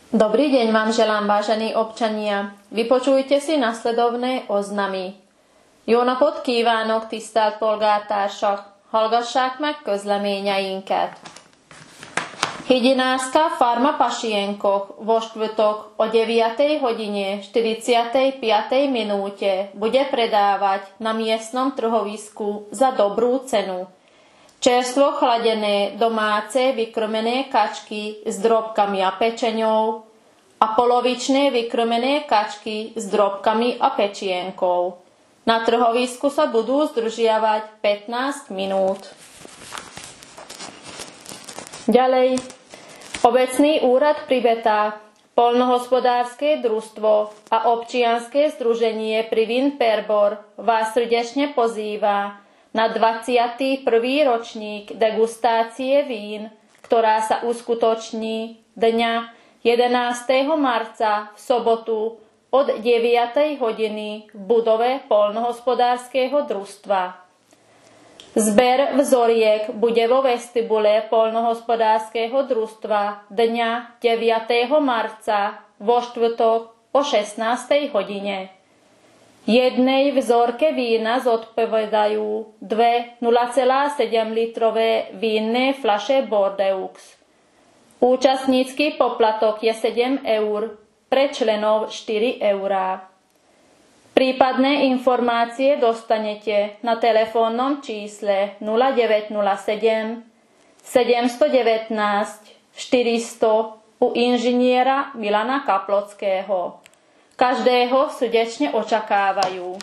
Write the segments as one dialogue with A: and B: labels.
A: Dobrý deň vám želám, vážení občania. Vypočujte si nasledovné oznamy. Jó napot kívánok, tisztelt polgártársak! Hallgassák meg közleményeinket. Higyinászka Farma Pasienkoch vo štvrtok o 9. hodine 45. minúte bude predávať na miestnom trhovisku za dobrú cenu čerstvo chladené domáce vykrmené kačky s drobkami a pečeňou a polovičné vykrmené kačky s drobkami a pečienkou. Na trhovisku sa budú zdržiavať 15 minút. Ďalej, Obecný úrad pri Betách, Poľnohospodárske družstvo a občianske združenie Privin Perbor vás srdečne pozýva na 21. ročník degustácie vín, ktorá sa uskutoční dňa 11. marca v sobotu od 9. hodiny v budove Poľnohospodárskeho družstva. Zber vzoriek bude vo vestibule Poľnohospodárskeho družstva dňa 9. marca vo štvrtok o 16. hodine. Jednej vzorke vína zodpovedajú dve 0,7 litrové vínne fľaše Bordeaux. Účastnícky poplatok je 7 eur, pre členov 4 eurá. Prípadné informácie dostanete na telefónnom čísle 0907 719 400 u inžiniera Milana Kaplockého. Každého srdečne očakávajú.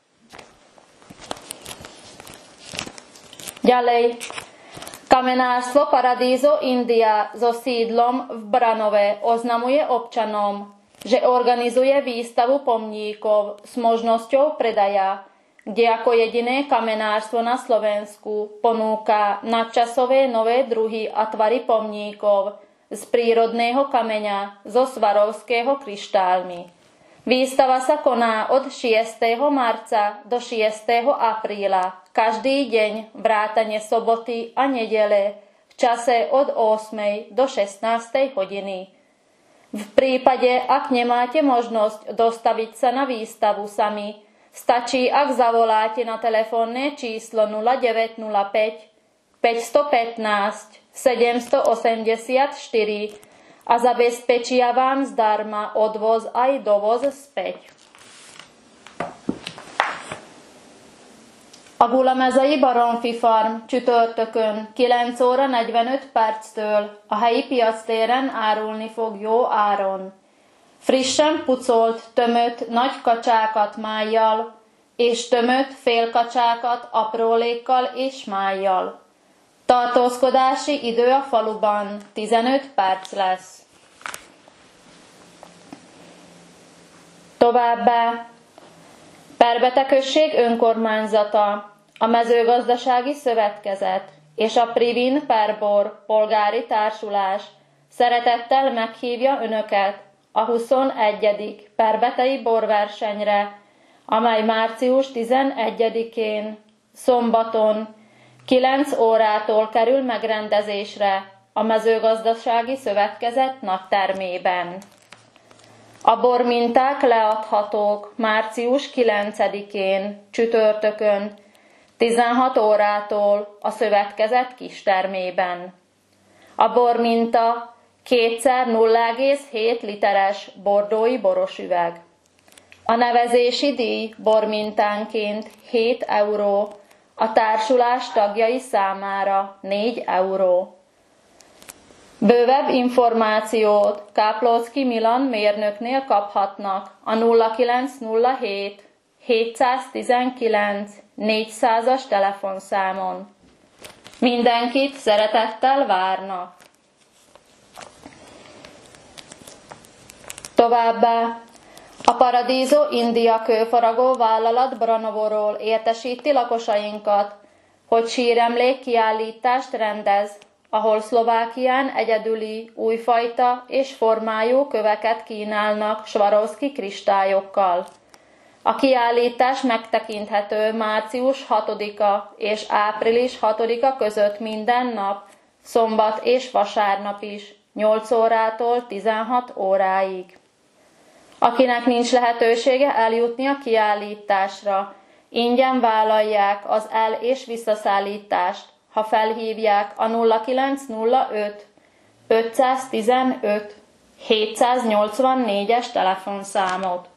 A: Ďalej. Kamenárstvo Paradízo India so sídlom v Branove oznamuje občanom, že organizuje výstavu pomníkov s možnosťou predaja, kde ako jediné kamenárstvo na Slovensku ponúka nadčasové nové druhy a tvary pomníkov z prírodného kameňa zo Svarovského kryštálmi. Výstava sa koná od 6. marca do 6. apríla, každý deň vrátane soboty a nedele v čase od 8. do 16. hodiny. V prípade, ak nemáte možnosť dostaviť sa na výstavu sami, stačí, ak zavoláte na telefónne číslo 0905 515 784 a zabezpečia vám zdarma odvoz aj dovoz späť. A Gulamezei Baromfi Farm csütörtökön 9 óra 45 perctől a helyi piactéren árulni fog jó áron. Frissen pucolt, tömött nagy kacsákat májjal, és tömött félkacsákat aprólékkal és májjal. Tartózkodási idő a faluban 15 perc lesz. Továbbá Perbete község önkormányzata, a mezőgazdasági szövetkezet és a Privin Perbor polgári társulás szeretettel meghívja önöket a 21. perbetei borversenyre, amely március 11-én, szombaton 9 órától kerül megrendezésre a mezőgazdasági szövetkezet nagytermében. A borminták leadhatók március 9-én, csütörtökön, 16 órától a szövetkezet kistermében. A borminta 2x0,7 literes bordói borosüveg. A nevezési díj bormintánként 7 euró, a társulás tagjai számára 4 euró. Bővebb információt Káplóczky Milan mérnöknél kaphatnak a 0907 719 400-as telefonszámon. Mindenkit szeretettel várnak. Továbbá a Paradízo India kőfaragó vállalat Branovorról értesíti lakosainkat, hogy síremlék kiállítást rendez, ahol Szlovákián egyedüli, újfajta és formájú köveket kínálnak Swarovski kristályokkal. A kiállítás megtekinthető március 6-a és április 6-a között minden nap, szombat és vasárnap is, 8 órától 16 óráig. Akinek nincs lehetősége eljutni a kiállításra, ingyen vállalják az el- és visszaszállítást, ha felhívják a 0905 515 784-es telefonszámot.